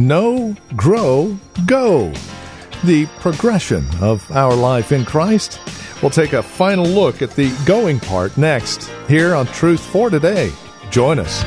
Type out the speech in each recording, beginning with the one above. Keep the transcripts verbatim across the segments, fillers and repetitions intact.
Know, Grow, Go. The progression of our life in Christ. We'll take a final look at the going part next, here on Truth for Today. Join us.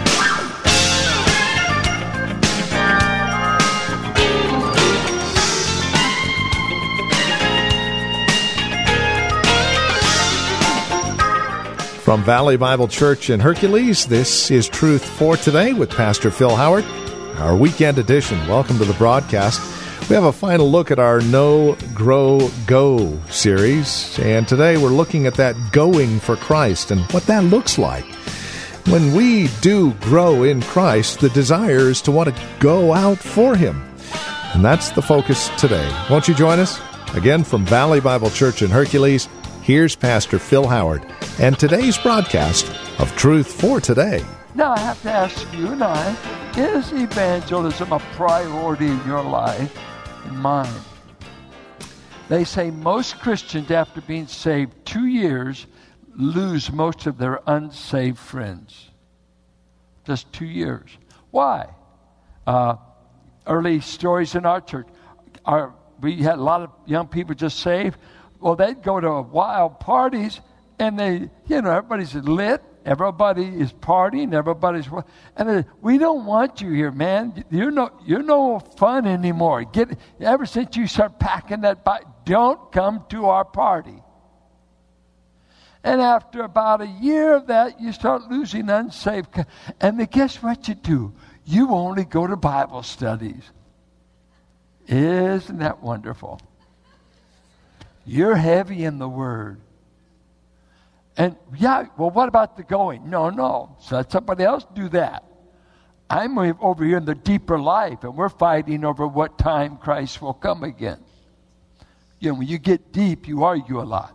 From Valley Bible Church in Hercules, this is Truth for Today with Pastor Phil Howard, our weekend edition. Welcome to the broadcast. We have a final look at our Know, Grow, Go series, and today we're looking at that going for Christ and what that looks like. When we do grow in Christ, the desire is to want to go out for Him. And that's the focus today. Won't you join us? Again, from Valley Bible Church in Hercules, here's Pastor Phil Howard and today's broadcast of Truth for Today. Now I have to ask you and I, is evangelism a priority in your life and mine? They say most Christians, after being saved two years, lose most of their unsaved friends. Just two years. Why? Uh, early stories in our church. Our, we had a lot of young people just saved. Well, they'd go to wild parties, and they, you know, everybody's lit. Everybody is partying. Everybody's, and they, we don't want you here, man. You're no, you're no fun anymore. Get ever since you start packing that bike, don't come to our party. And after about a year of that, you start losing unsaved. And then guess what you do? You only go to Bible studies. Isn't that wonderful? You're heavy in the Word. And yeah, well, what about the going? No, no. So let somebody else do that. I'm over here in the deeper life, and we're fighting over what time Christ will come again. You know, when you get deep, you argue a lot.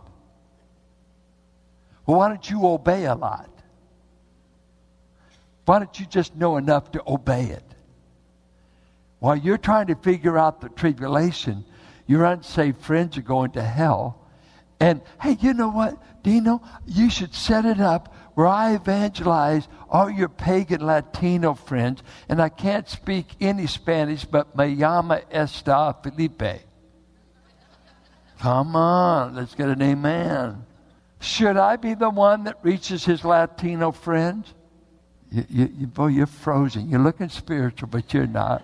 Well, why don't you obey a lot? Why don't you just know enough to obey it? While you're trying to figure out the tribulation, your unsaved friends are going to hell. And, hey, you know what, Dino? You should set it up where I evangelize all your pagan Latino friends, and I can't speak any Spanish, but me llama esta Felipe. Come on, let's get an amen. Should I be the one that reaches his Latino friends? You, you, you, boy, you're frozen. You're looking spiritual, but you're not.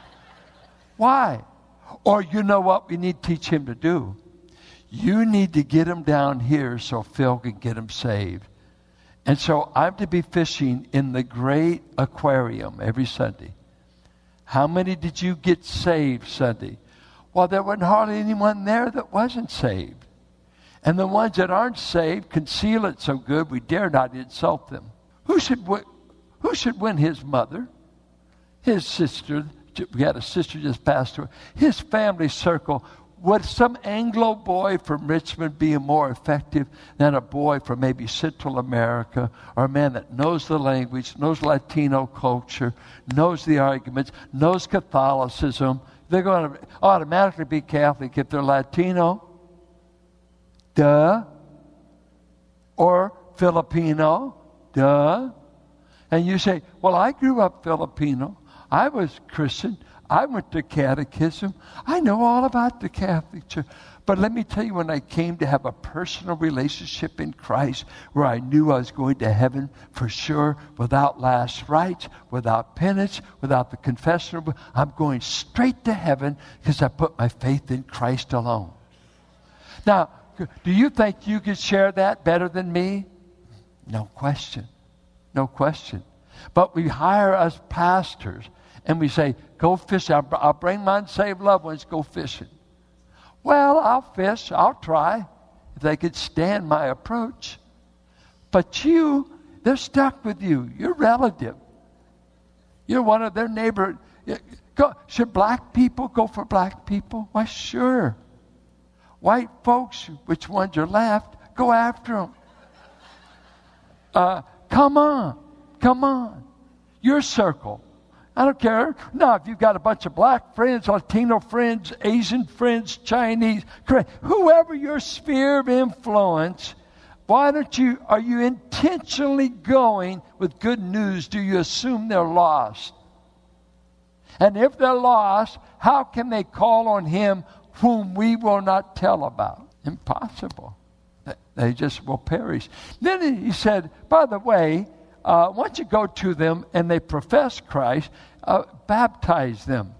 Why? Or you know what we need to teach him to do? You need to get him down here so Phil can get him saved. And so I'm to be fishing in the great aquarium every Sunday. How many did you get saved Sunday? Well, there wasn't hardly anyone there that wasn't saved. And the ones that aren't saved conceal it so good we dare not insult them. Who should w- who should win his mother? His sister. We had a sister just passed away. His family circle. Would some Anglo boy from Richmond be more effective than a boy from maybe Central America, or a man that knows the language, knows Latino culture, knows the arguments, knows Catholicism? They're going to automatically be Catholic if they're Latino. Duh. Or Filipino. Duh. And you say, well, I grew up Filipino. I was Christian. I went to catechism. I know all about the Catholic Church. But let me tell you, when I came to have a personal relationship in Christ, where I knew I was going to heaven for sure, without last rites, without penance, without the confession, I'm going straight to heaven because I put my faith in Christ alone. Now, do you think you could share that better than me? No question. No question. But we hire us pastors, and we say, go fishing. I'll, I'll bring my unsaved loved ones, go fishing. Well, I'll fish. I'll try if they could stand my approach. But you, they're stuck with you. You're relative. You're one of their neighbor. Go, should black people go for black people? Why, sure. White folks, which ones are left, go after them. Uh, come on. Come on. Your circle. I don't care. Now, if you've got a bunch of black friends, Latino friends, Asian friends, Chinese, whoever your sphere of influence, why don't you, are you intentionally going with good news? Do you assume they're lost? And if they're lost, how can they call on him whom we will not tell about? Impossible. They just will perish. Then he said, by the way, uh, once you go to them and they profess Christ, uh, baptize them.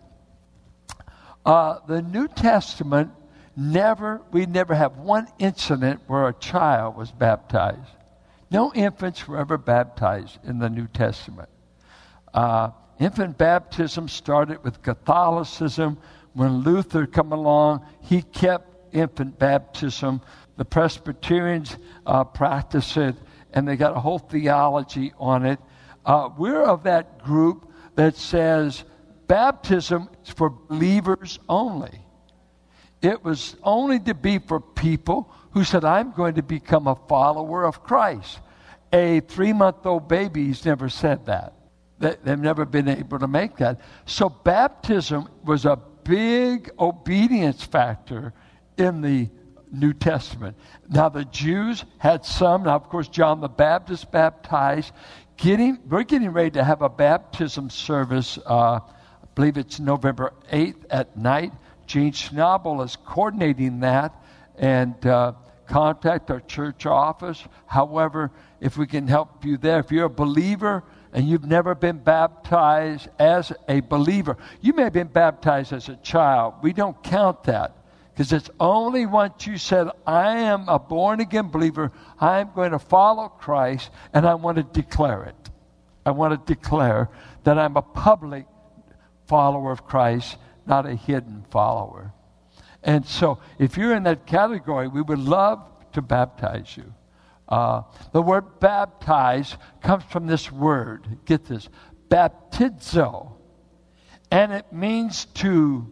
Uh, the New Testament, never, we never have one incident where a child was baptized. No infants were ever baptized in the New Testament. Uh, infant baptism started with Catholicism. When Luther came along, he kept infant baptism. The Presbyterians uh, practice it, and they got a whole theology on it. Uh, we're of that group that says baptism is for believers only. It was only to be for people who said, I'm going to become a follower of Christ. A three-month-old baby's never said that. They, they've never been able to make that. So baptism was a big obedience factor in the New Testament. Now the Jews had some. Now, of course, John the Baptist baptized. Getting, we're getting ready to have a baptism service. Uh, I believe it's November eighth at night. Gene Schnabel is coordinating that, and uh, contact our church office. However, if we can help you there, if you're a believer and you've never been baptized as a believer, you may have been baptized as a child. We don't count that. Because it's only once you said, I am a born-again believer, I'm going to follow Christ, and I want to declare it. I want to declare that I'm a public follower of Christ, not a hidden follower. And so, if you're in that category, we would love to baptize you. Uh, the word baptize comes from this word. Get this. Baptizo. And it means to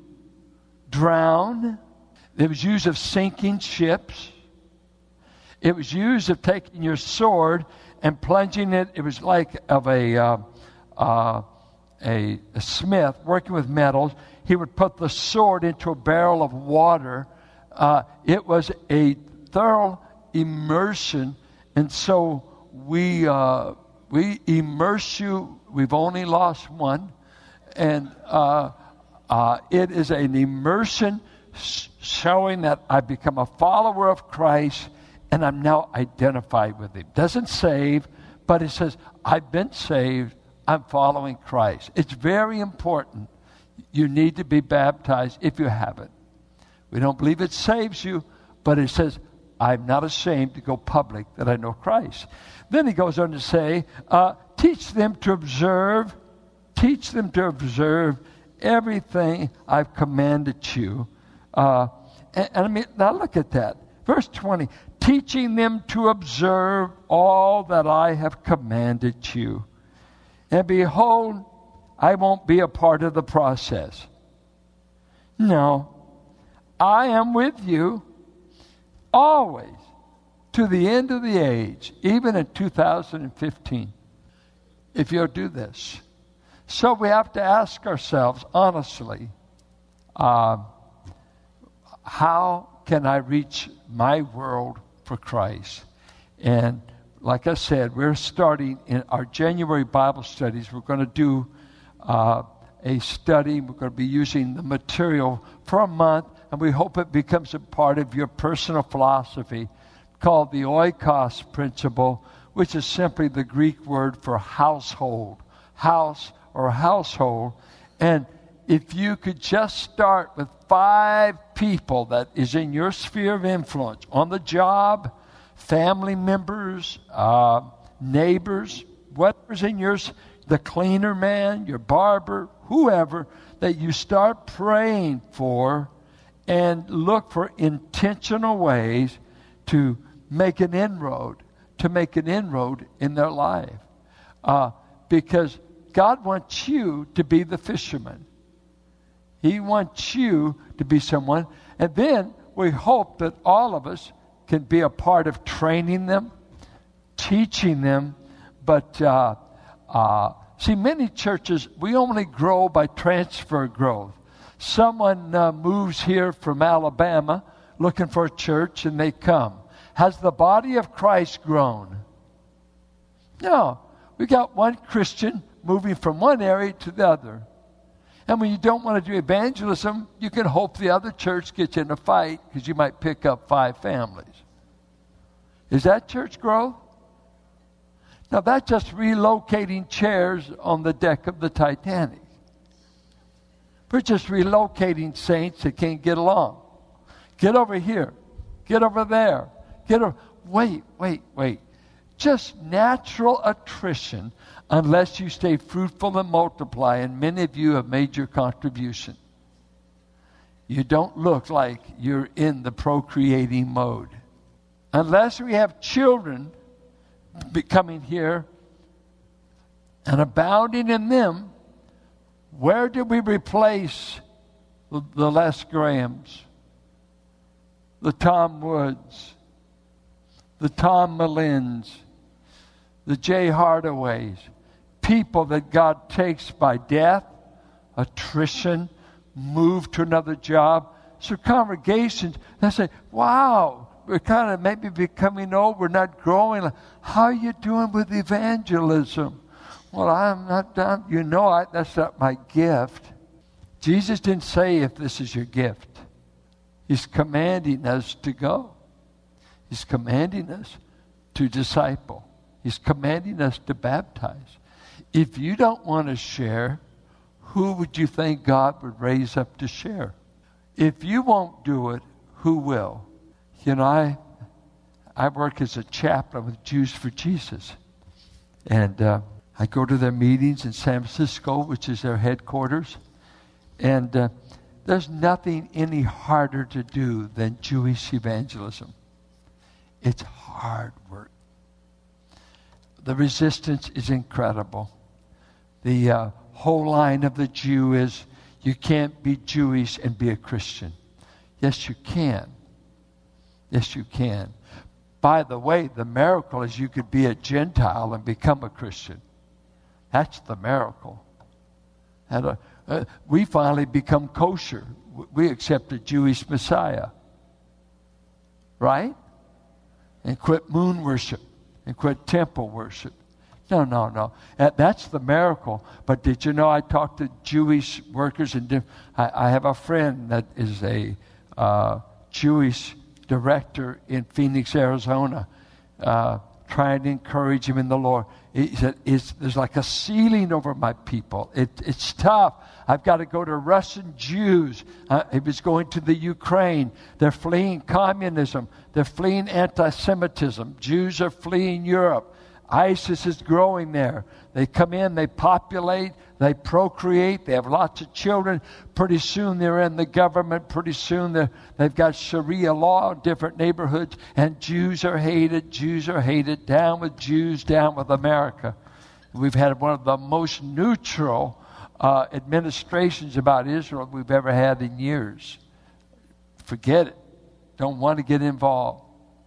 drown. It was used of sinking ships. It was used of taking your sword and plunging it. It was like of a, uh, uh, a, a smith working with metals. He would put the sword into a barrel of water. Uh, it was a thorough immersion. And so we uh, we immerse you. We've only lost one. And uh, uh, it is an immersion showing that I become a follower of Christ and I'm now identified with him. Doesn't save, but it says, I've been saved, I'm following Christ. It's very important. You need to be baptized if you haven't. We don't believe it saves you, but it says, I'm not ashamed to go public that I know Christ. Then he goes on to say, uh, teach them to observe, teach them to observe everything I've commanded you. Uh, and, and I mean, now look at that. Verse twenty, teaching them to observe all that I have commanded you. And behold, I won't be a part of the process. No, I am with you always to the end of the age, even in two thousand fifteen, if you'll do this. So we have to ask ourselves honestly, uh, how can I reach my world for Christ? And like I said, we're starting in our January Bible studies. We're going to do uh, a study. We're going to be using the material for a month, and we hope it becomes a part of your personal philosophy called the oikos principle, which is simply the Greek word for household, house or household. And if you could just start with five people that is in your sphere of influence, on the job, family members, uh, neighbors, whatever's in yours, the cleaner man, your barber, whoever, that you start praying for and look for intentional ways to make an inroad, to make an inroad in their life. Uh, because God wants you to be the fisherman. He wants you to be someone. And then we hope that all of us can be a part of training them, teaching them. But uh, uh, see, many churches, we only grow by transfer growth. Someone uh, moves here from Alabama looking for a church and they come. Has the body of Christ grown? No. We got one Christian moving from one area to the other. And when you don't want to do evangelism, you can hope the other church gets in a fight because you might pick up five families. Is that church growth? Now, that's just relocating chairs on the deck of the Titanic. We're just relocating saints that can't get along. Get over here. Get over there. Get over. Wait, wait, wait. Just natural attrition unless you stay fruitful and multiply, and many of you have made your contribution. You don't look like you're in the procreating mode. Unless we have children coming here and abounding in them, where did we replace the, the Les Grahams, the Tom Woods, the Tom Malins, the Jay Hardaways? People that God takes by death, attrition, move to another job. So congregations, they say, wow, we're kind of maybe becoming old, we're not growing. How are you doing with evangelism? Well, I'm not done. You know, I, that's not my gift. Jesus didn't say if this is your gift. He's commanding us to go. He's commanding us to disciple. He's commanding us to baptize. If you don't want to share, who would you think God would raise up to share? If you won't do it, who will? You know, I I work as a chaplain with Jews for Jesus. And uh, I go to their meetings in San Francisco, which is their headquarters. And uh, there's nothing any harder to do than Jewish evangelism. It's hard work. The resistance is incredible. The uh, whole line of the Jew is, you can't be Jewish and be a Christian. Yes, you can. Yes, you can. By the way, the miracle is you could be a Gentile and become a Christian. That's the miracle. And, uh, uh, we finally become kosher. We accept a Jewish Messiah. Right? And quit moon worship. And quit temple worship. No, no, no. That, that's the miracle. But did you know I talked to Jewish workers? And diff- I, I have a friend that is a uh, Jewish director in Phoenix, Arizona, uh, trying to encourage him in the Lord. He said, it's, there's like a ceiling over my people. It, it's tough. I've got to go to Russian Jews. Uh, he was going to the Ukraine. They're fleeing communism. They're fleeing anti-Semitism. Jews are fleeing Europe. ISIS is growing there. They come in, they populate, they procreate, they have lots of children. Pretty soon they're in the government. Pretty soon they've got Sharia law in different neighborhoods. And Jews are hated, Jews are hated. Down with Jews, down with America. We've had one of the most neutral uh, administrations about Israel we've ever had in years. Forget it. Don't want to get involved.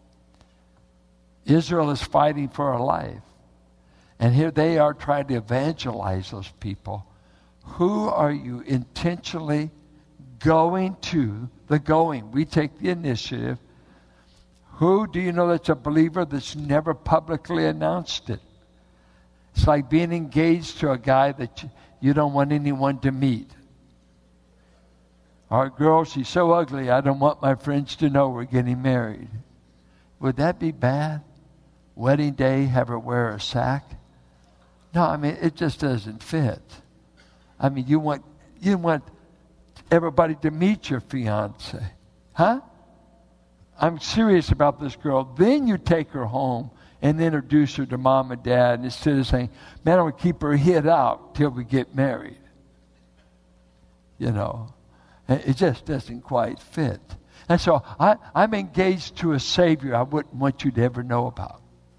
Israel is fighting for her life. And here they are trying to evangelize those people. Who are you intentionally going to? The going. We take the initiative. Who do you know that's a believer that's never publicly announced it? It's like being engaged to a guy that you, you don't want anyone to meet. Our girl, she's so ugly, I don't want my friends to know we're getting married. Would that be bad? Wedding day, have her wear a sack? No, I mean, it just doesn't fit. I mean, you want you want everybody to meet your fiance. Huh? I'm serious about this girl. Then you take her home and introduce her to mom and dad, and instead of saying, man, I'm going to keep her hid out till we get married. You know, it just doesn't quite fit. And so I, I'm engaged to a Savior I wouldn't want you to ever know about.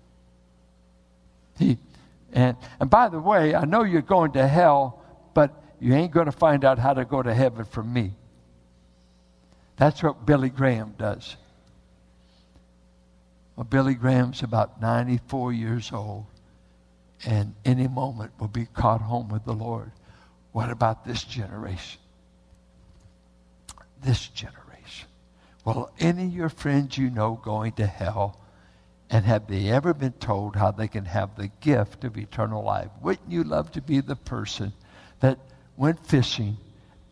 He, and, and by the way, I know you're going to hell, but you ain't going to find out how to go to heaven from me. That's what Billy Graham does. Well, Billy Graham's about ninety-four years old, and any moment will be caught home with the Lord. What about this generation? This generation. Well, any of your friends you know going to hell, and have they ever been told how they can have the gift of eternal life? Wouldn't you love to be the person that went fishing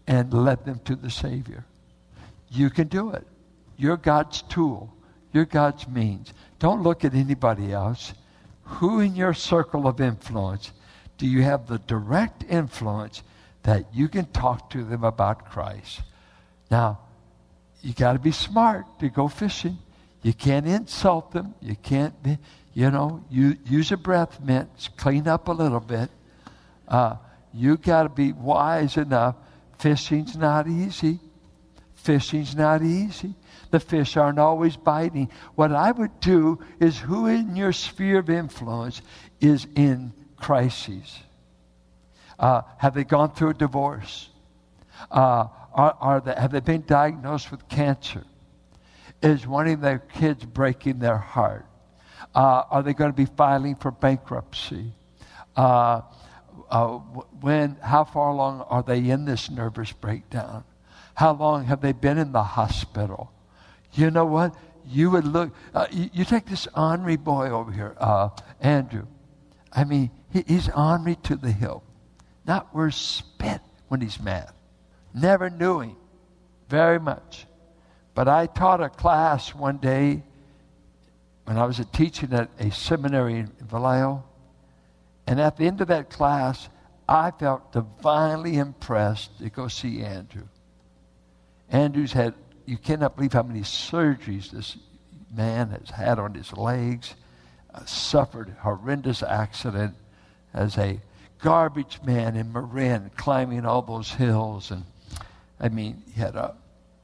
and led them to the Savior. You can do it. You're God's tool. You're God's means. Don't look at anybody else. Who in your circle of influence do you have the direct influence that you can talk to them about Christ? Now, you got to be smart to go fishing. You can't insult them. You can't be, you know, you use a breath mint, clean up a little bit. Uh, you got to be wise enough. Fishing's not easy. Fishing's not easy. The fish aren't always biting. What I would do is, who in your sphere of influence is in crises? Uh, have they gone through a divorce? Uh, are, are they, have they been diagnosed with cancer? Is one of their kids breaking their heart? Uh, are they going to be filing for bankruptcy? Uh, uh, when? How far along are they in this nervous breakdown? How long have they been in the hospital? You know what? You would look, uh, you, you take this ornery boy over here, uh, Andrew. I mean, he, he's ornery to the hilt. Not worth spit when he's mad. Never knew him very much. But I taught a class one day when I was a teaching at a seminary in Vallejo. And at the end of that class, I felt divinely impressed to go see Andrew. Andrew's had, you cannot believe how many surgeries this man has had on his legs, uh, suffered a horrendous accident as a garbage man in Marin, climbing all those hills. And I mean, he had a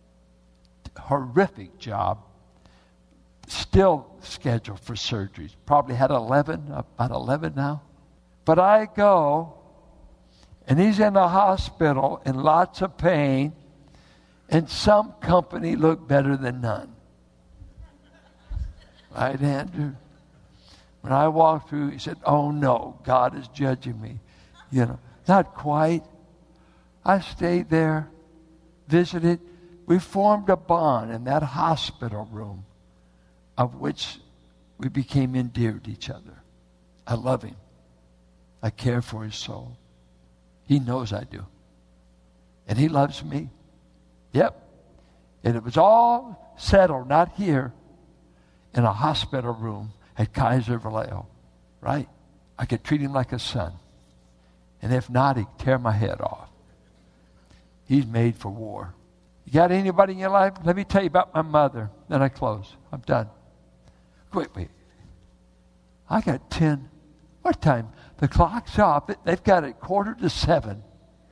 horrific job, still scheduled for surgeries. Probably had eleven, about eleven now. But I go, and he's in the hospital in lots of pain, and some company looked better than none. Right, Andrew? When I walked through, he said, "Oh no, God is judging me." You know, not quite. I stayed there, visited. We formed a bond in that hospital room, of which we became endeared to each other. I love him. I care for his soul. He knows I do. And he loves me. Yep. And it was all settled, not here, in a hospital room at Kaiser Vallejo. Right? I could treat him like a son. And if not, he'd tear my head off. He's made for war. You got anybody in your life? Let me tell you about my mother. Then I close. I'm done. Wait, wait. I got ten. What time? The clock's off. They've got it quarter to seven.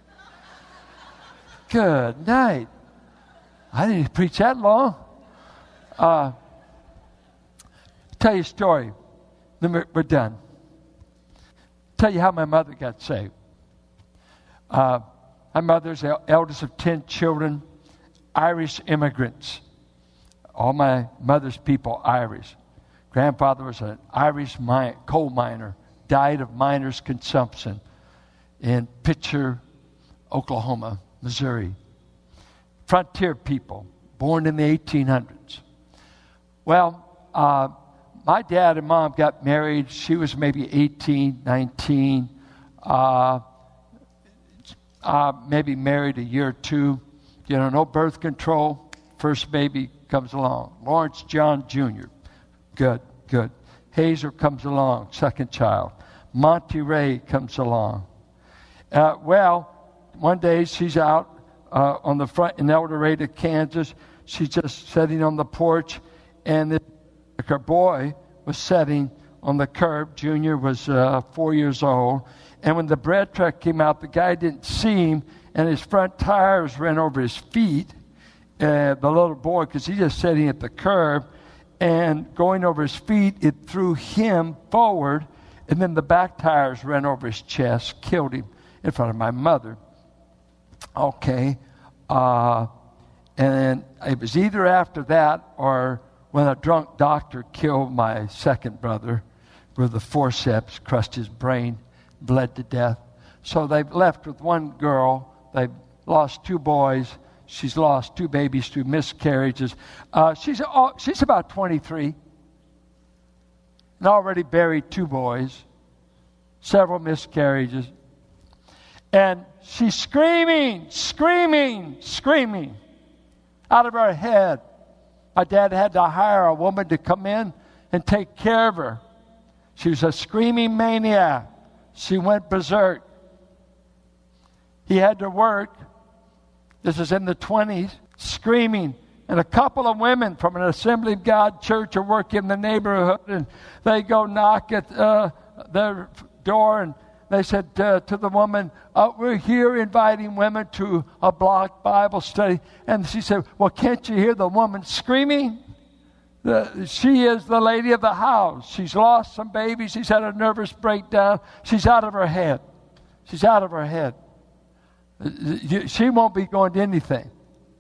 Good night. I didn't preach that long. Uh, tell you a story. Then we're, we're done. Tell you how my mother got saved. Uh, my mother's the eldest of ten children, Irish immigrants. All my mother's people, Irish. Grandfather was an Irish mine, coal miner, died of miner's consumption in Pitcher, Oklahoma, Missouri. Frontier people, born in the eighteen hundreds. Well, uh, my dad and mom got married. She was maybe eighteen, nineteen, uh, uh, maybe married a year or two. You know, no birth control. First baby comes along. Lawrence John Junior Good, good. Hazel comes along, second child. Monty Ray comes along. Uh, well, one day she's out uh, on the front in El Dorado, Kansas. She's just sitting on the porch, and this, her boy was sitting on the curb. Junior was uh, four years old. And when the bread truck came out, the guy didn't see him, and his front tires ran over his feet, uh, the little boy, because he's just sitting at the curb. And going over his feet, it threw him forward, and then the back tires ran over his chest, killed him in front of my mother. Okay. Uh, and it was either after that or when a drunk doctor killed my second brother with the forceps, crushed his brain, bled to death. So they've left with one girl. They've lost two boys. She's lost two babies through miscarriages. Uh, she's uh, she's about twenty-three and already buried two boys, several miscarriages. And she's screaming, screaming, screaming out of her head. My dad had to hire a woman to come in and take care of her. She was a screaming maniac. She went berserk. He had to work. This is in the twenties, screaming. And a couple of women from an Assembly of God church are working in the neighborhood, and they go knock at uh, their door, and they said uh, to the woman, uh, we're here inviting women to a block Bible study. And she said, well, can't you hear the woman screaming? The, she is the lady of the house. She's lost some babies. She's had a nervous breakdown. She's out of her head. She's out of her head. She won't be going to anything.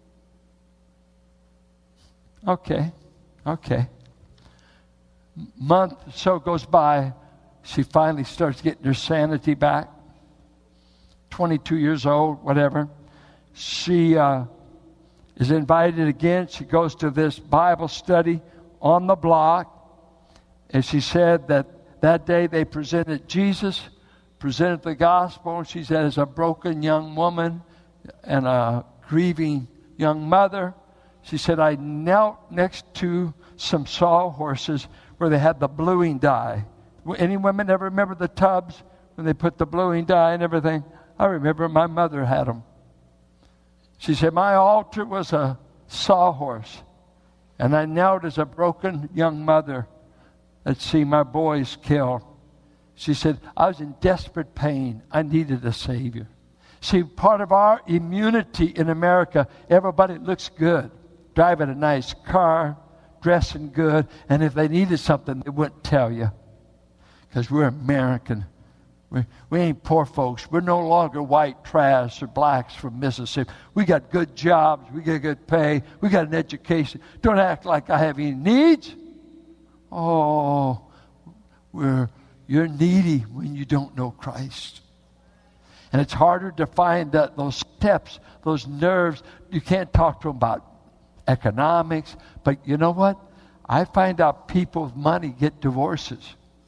Okay, okay. Month or so goes by. She finally starts getting her sanity back. twenty-two years old, whatever. She uh, is invited again. She goes to this Bible study on the block. And she said that that day they presented Jesus, presented the gospel. She said, as a broken young woman and a grieving young mother, she said, I knelt next to some sawhorses where they had the bluing dye. Any women ever remember the tubs when they put the bluing dye and everything? I remember my mother had them. She said, my altar was a sawhorse, and I knelt as a broken young mother that see my boys killed. She said, I was in desperate pain. I needed a Savior. See, part of our immunity in America, everybody looks good, driving a nice car, dressing good, and if they needed something, they wouldn't tell you. Because we're American. We, we ain't poor folks. We're no longer white trash or blacks from Mississippi. We got good jobs. We got good pay. We got an education. Don't act like I have any needs. Oh, we're, you're needy when you don't know Christ. And it's harder to find that those steps, those nerves. You can't talk to them about economics. But you know what? I find out people with money get divorces.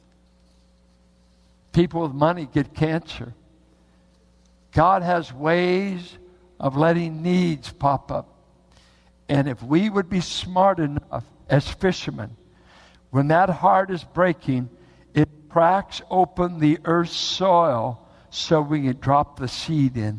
People with money get cancer. God has ways of letting needs pop up. And if we would be smart enough as fishermen, when that heart is breaking, it cracks open the earth's soil so we can drop the seed in.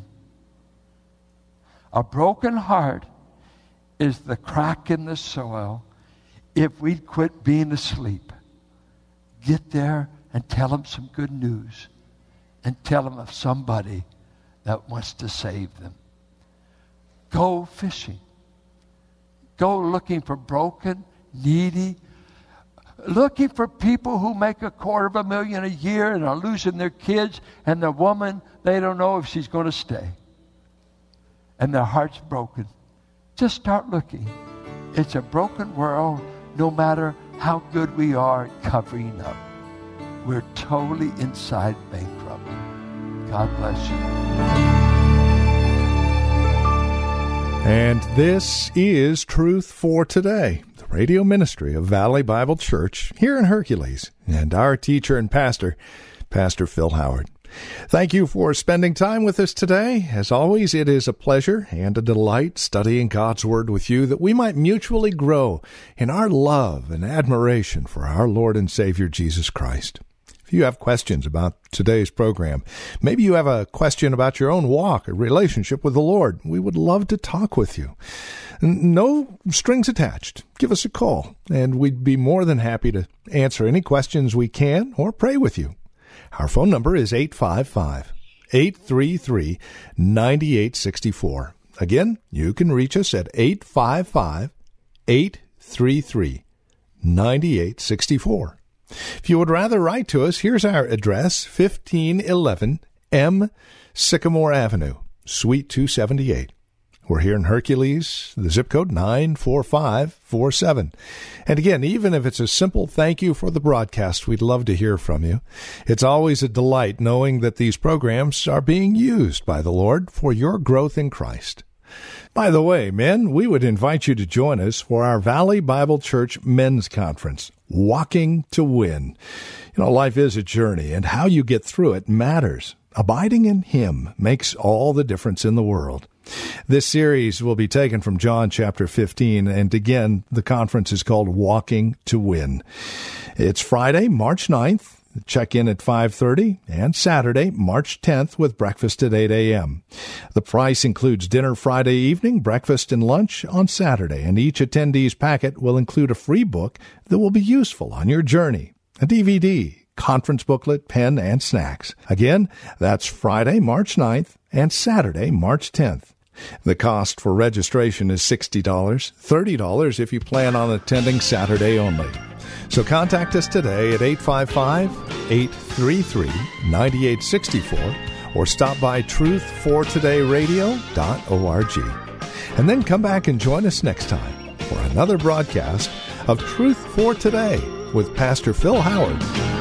A broken heart is the crack in the soil. If we'd quit being asleep, get there and tell them some good news. And tell them of somebody that wants to save them. Go fishing. Go looking for broken, needy, looking for people who make a quarter of a million a year and are losing their kids, and the woman, they don't know if she's going to stay. And their heart's broken. Just start looking. It's a broken world, no matter how good we are at covering up. We're totally inside bankrupt. God bless you. And this is Truth for Today, the radio ministry of Valley Bible Church here in Hercules, and our teacher and pastor, Pastor Phil Howard. Thank you for spending time with us today. As always, it is a pleasure and a delight studying God's Word with you, that we might mutually grow in our love and admiration for our Lord and Savior Jesus Christ. If you have questions about today's program, maybe you have a question about your own walk or relationship with the Lord, we would love to talk with you. No strings attached. Give us a call, and we'd be more than happy to answer any questions we can or pray with you. Our phone number is eight five five, eight three three, nine eight six four. Again, you can reach us at eight five five, eight three three, nine eight six four. If you would rather write to us, here's our address, fifteen eleven M Sycamore Avenue, Suite two seventy-eight. We're here in Hercules, the zip code nine four five four seven. And again, even if it's a simple thank you for the broadcast, we'd love to hear from you. It's always a delight knowing that these programs are being used by the Lord for your growth in Christ. By the way, men, we would invite you to join us for our Valley Bible Church Men's Conference, Walking to Win. You know, life is a journey, and how you get through it matters. Abiding in Him makes all the difference in the world. This series will be taken from John chapter fifteen, and again, the conference is called Walking to Win. It's Friday, March ninth. Check in at five thirty, and Saturday, March tenth, with breakfast at eight a.m. The price includes dinner Friday evening, breakfast and lunch on Saturday, and each attendee's packet will include a free book that will be useful on your journey, a D V D, conference booklet, pen, and snacks. Again, that's Friday, March ninth, and Saturday, March tenth. The cost for registration is sixty dollars, thirty dollars if you plan on attending Saturday only. So contact us today at eight five five, eight three three, nine eight six four or stop by truth for today radio dot org. And then come back and join us next time for another broadcast of Truth for Today with Pastor Phil Howard.